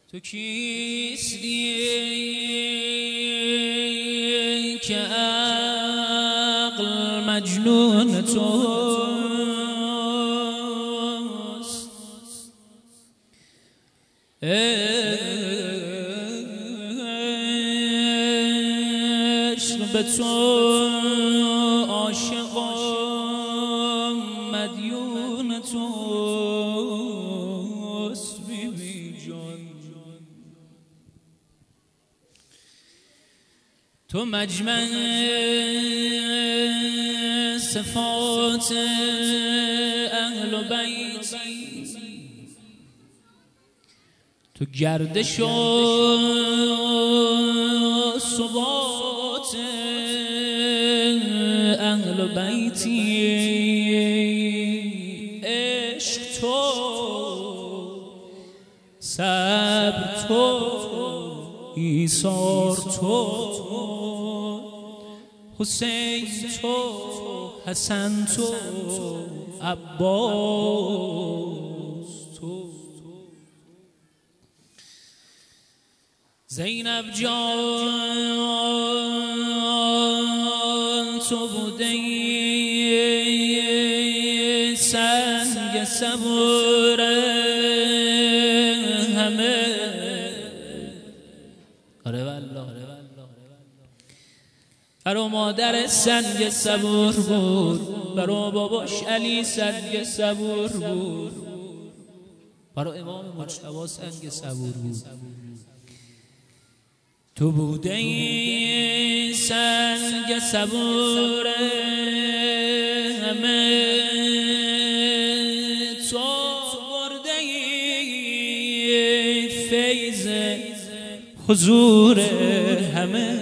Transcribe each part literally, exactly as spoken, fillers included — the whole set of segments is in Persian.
تو کیستی که عقل مجنون توست، عشق به تو عاشق و مدیون توست بیبی جان. تو مجمع صفات اهل و بیتی، تو گردش و ثبات اهل و بیتی. عشق تو، صبر تو، ایثار تو، حسین تو، حسن تو، عباس تو. زینب جان تو بوده سنگ صبور همه. آره والله برا مادر سنگ صبور بود، برا باباش علی سنگ صبور بود، برا امام مجتبی سنگ صبور بود. تو بوده ای سنگ صبور همه، تو برده ای فیض حضور همه.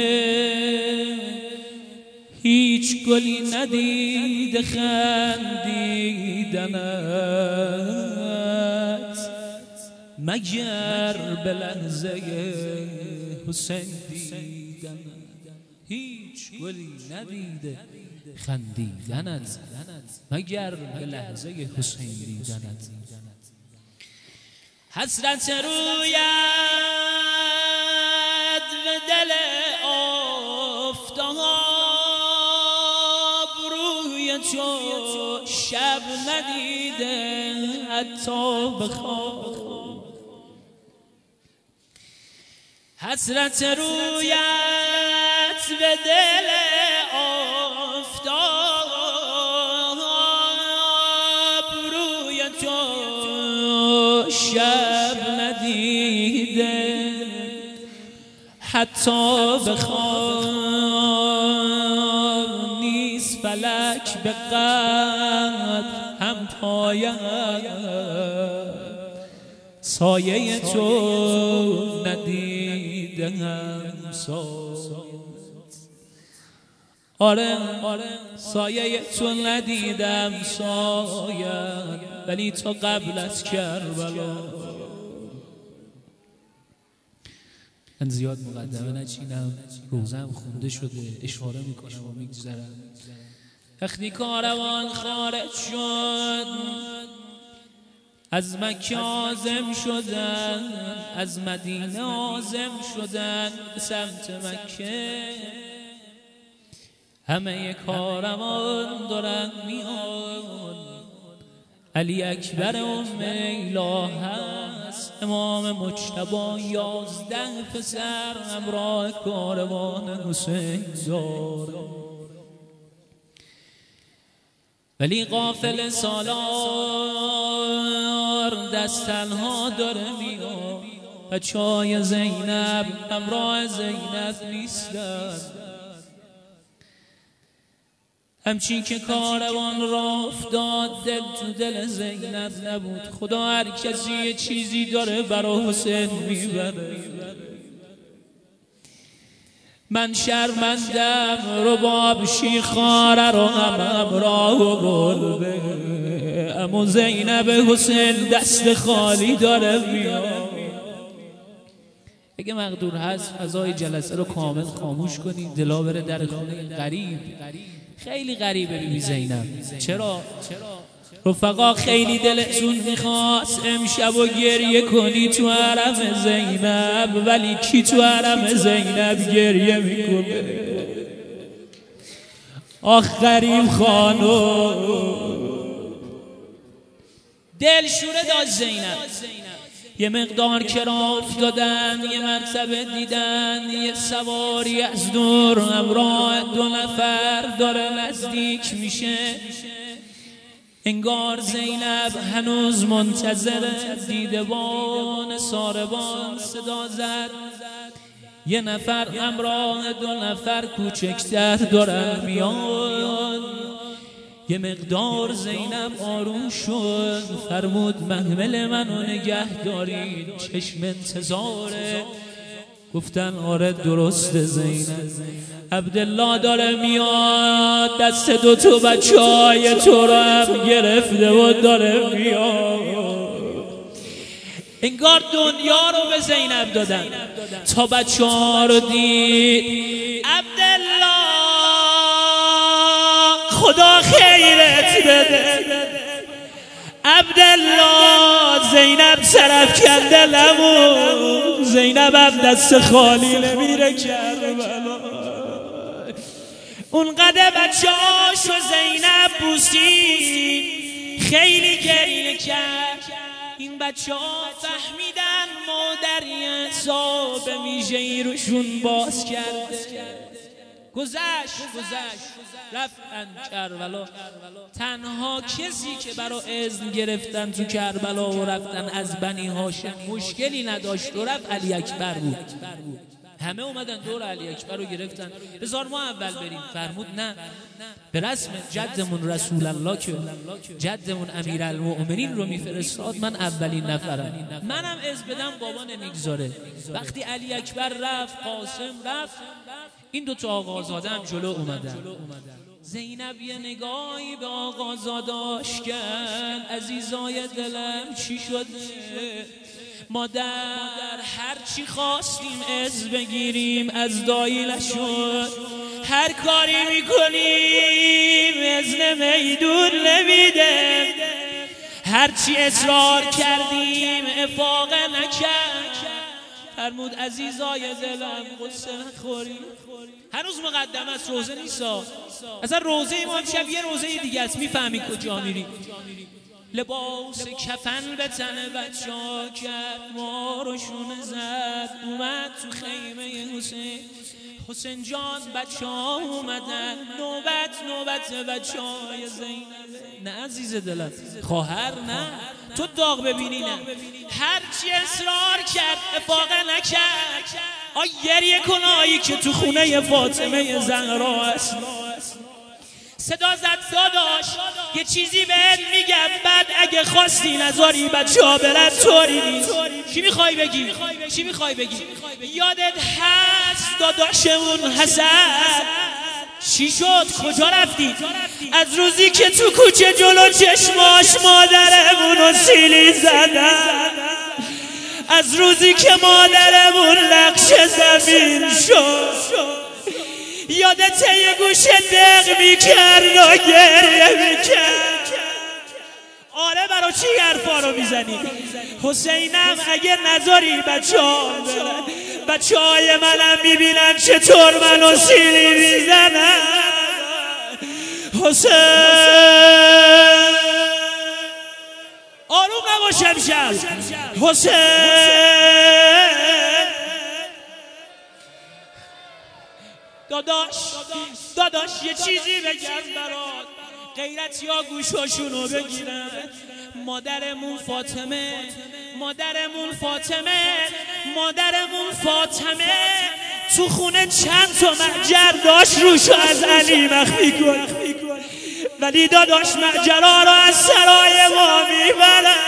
هیچ گلی ندیده خندیدنت مگر به لحظه حسین دیدنت. هیچ گلی ندیده خندیدنت مگر به لحظه حسین دیدنت. حسرت رویت به دل آفتاب، روی تو شب ندیده حتی به خواب. حسرت رویت به دل آفتاب، روی تو شب ندیده حتی به خواب. نیست فلک به قد هم پاید، سایه تو ندیده هم سایت. آره سایه تو ندیدم سایت، ولی تو قبل از کربلا. من زیاد مقدمه نچینم، روزم خونده شده، اشاره میکنم و میگذرم. وقتی کاروان خارج شد از مکه عازم شدن، از مدینه عازم شدن به سمت مکه. همه کاروان دارن میان، علی اکبر ام ایلا هست، امام مجتبی یازده پسر همراه کاروان حسین داره. ولی قافله سالار دست تنها داره میاد، بچه‌های زینب همراه زینب نیستن. همچین که کاروان راه افتاد دل تو دل زینب نبود. خدا هر کسی یه چیزی داره برای حسین میبره. من شرمندم رباب شیخاره رو هم همراه برده، اما زینب حسین دست خالی داره میاد. اگه مقدور هست فضای جلسه رو کامل خاموش کنید، دلا بره در خونه. غریب خیلی غریبه بیبی زینب. چرا؟ رفقا خیلی دلتون میخواست امشب و گریه کنی تو حرم زینب، ولی کی تو حرم زینب گریه میکنه؟ آخرین خانم دلشوره داشت زینب، یه مقدار کراف دادن، یه مرتبه دیدن یه سواری از دور همراه دو نفر داره نزدیک میشه. انگار زینب هنوز منتظره، دیدبان ساربان صدا زد، یه نفر همراه دو نفر کوچکتر دارن میان. یه مقدار زینب آروم شد، فرمود محمل منو نگه دارید، چشم انتظاره. گفتن آره درسته زینب، عبدالله داره میاد، دست دو تا بچه های تو رو هم گرفته و داره میاد. انگار دنیا رو به زینب دادن تا بچه ها رو دید. عبدالله خدا خیرت بده، عبدالله زینب طرف کنده لمون، زینب هم دست خالی نمیره کربلا. اونقدر بچه هاشو زینب بوسید، خیلی گریه کرد. این بچه ها فهمیدن مادری حساب میژه‌ای روشون باز کرده. گذشت گذشت رفتن کربلا. تنها کسی که برای اذن گرفتن تو کربلا و رفتن از بنی هاشم مشکلی نداشت و رفت علی اکبر بود. همه اومدن دور علی اکبر رو گرفتن، بذار ما اول بریم. فرمود نه، به رسم جدمون رسول الله که جدمون امیرالمؤمنین رو میفرستاد، من اولین نفرم، منم از بدم بابا نمیگذاره. وقتی علی اکبر رفت، قاسم رفت، این دو تا آقازاده هم جلو اومدن. زینب یه نگاهی به آقازاداش کرد، عزیزای دلم چی شده؟ مادر هر چی خواستیم از بگیریم از دایی نشد، هر کاری میکنیم اذن میدون نمیده، هر چی اصرار کردیم افاقه نکرد. فرمود عزیزای دلم قصه نخوری، هنوز مقدم است، روزه نیستا. اصلا روزه ما امشب یه روزه دیگه است، میفهمی کجا میری. لباس کفن به تن بچه ها کرد، ما رو شونه زد، اومد تو خیمه حسین. حسین جان بچه ها اومدن، نوبت نوبت بچه های زینب. نه عزیز دلم، خواهر نه، تو داغ ببینی نه. هرچی اصرار کرد افاقه نکرد. آی گریه کن آیی که تو خونه فاطمه زهرا است. صدا زد داداش یه چیزی بهت میگم، بعد اگه خواستی نذاری بچه ها برن طوری نیست. چی میخوای بگی؟ چی میخوای بگی؟ یادت هست داداشمون حسن چی شد؟ کجا رفتی؟ از روزی که تو کوچه جلو چشماش مادرمونو سیلی زدن، از روزی که مادرمون نقش زمین شد، یادت یه گوشه دق میکرد و گریه میکرد. آره برا چی حرفا رو میزنی؟ حسینم اگه نذاری بچه ها برن، بچه های منم میبینن چطور منو سیلی میزنن. حسین آروم نباشم شب. حسین داداش داداش یه چیزی بگم برات، غیرتی ها گوشاشونو بگیرن. مادرمون فاطمه مادرمون فاطمه مادرمون فاطمه تو خونه چند تا محجر داشت روشو از علی مخفی کن، ولی داداش محجرها رو از سرای ما میبرن.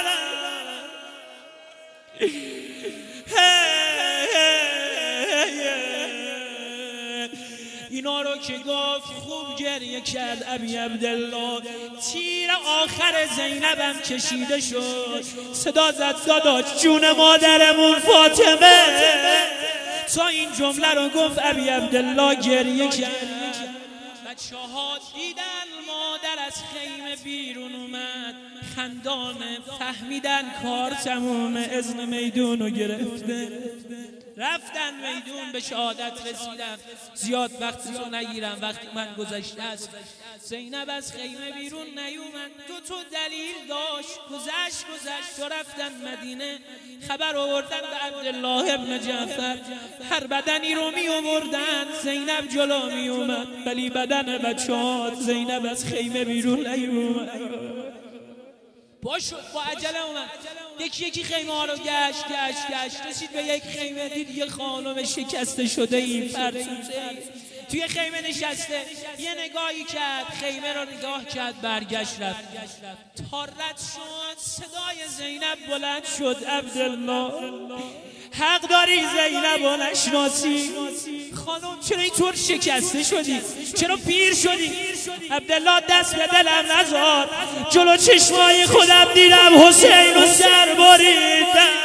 اینا رو که گفت خوب گریه کرد ابی عبدالله. تیر آخر زینبم کشیده شد، صدا زد داداش جون مادرمون فاطمه. تا این جمله رو گفت ابی عبدالله گریه کرد. بچه ها دیدن مادر از از خیمه بیرون اومد خندانه، فهمیدن کار تمومه، اذن میدونو گرفته، رفتن میدون، به شهادت رسیدن. زیاد وقتی تو نگیرم، وقتی من گذشته است. زینب از خیمه بیرون نیومد، دو تا دلیل داشت. گذشت گذشت و رفتن مدینه، خبر آوردن به عبدالله ابن جعفر، هر بدنی رو می آوردن، زینب جلو می اومد، ولی بدن بچه‌ها زینب از خیمه بیرون نیومد. باش با عجله اومد، یکی یکی خیمه ها رو گشت گشت گشت، رسید به یک خیمه، دید یه خانم شکسته شده این فرسوده توی خیمه نشسته. یه نگاهی کرد، خیمه رو نگاه کرد، برگشت رفت. تا رد شد صدای زینب بلند شد، عبدالله حق داری زینب رو نشناسی؟ خانم چرا اینطور شکسته شدی؟ چرا پیر شدی؟ عبدالله دست به دلم نذار، جلو چشمای خودم دیدم حسین رو سر بریدم.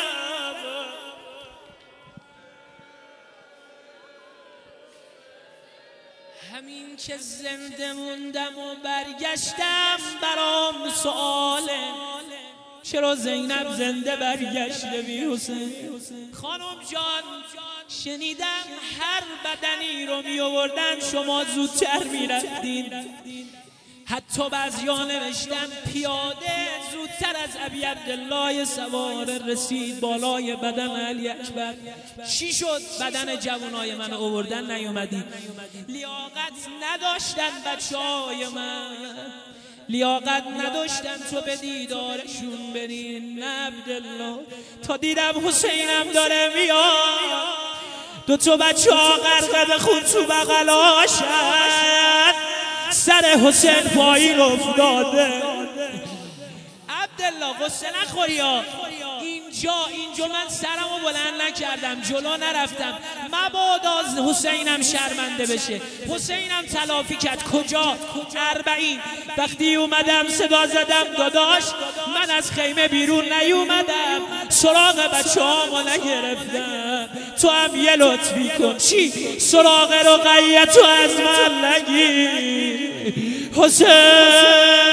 همین که زنده موندم و برگشتم برام سؤاله، چرا زینب زنده برگشته بی حسین؟ خانم جان شنیدم هر بدنی رو می آوردن شما زودتر می رفتین، حتی بعضیا نوشتن پیاده زودتر از ابی عبدالله سواره رسید بالای بدن علی اکبر. چی شد بدن جوانای من آوردن نیومدی؟ لیاقت نداشتن بچه های من، لیاقت نداشتن تو به دیدارشون برین. نه عبدالله، تا دیدم حسینم داره میاد، دو تا بچه ها غرقه به خون تو بغلاشن، سر حسین پایین افتاده. عبدالله قصه نخوری ها، اینجا اینجا من سرمو بلند نکردم، جلو نرفتم، مبادا حسینم شرمنده بشه. حسینم تلافی کرد. کجا؟ اربعین. وقتی اومدم صدا زدم داداش، من از خیمه بیرون نیومدم، سراغ بچه هامو نگرفتم، تو هم یه لطفی کن. چی؟ سراغ رقیه تو از من نگیر حسین.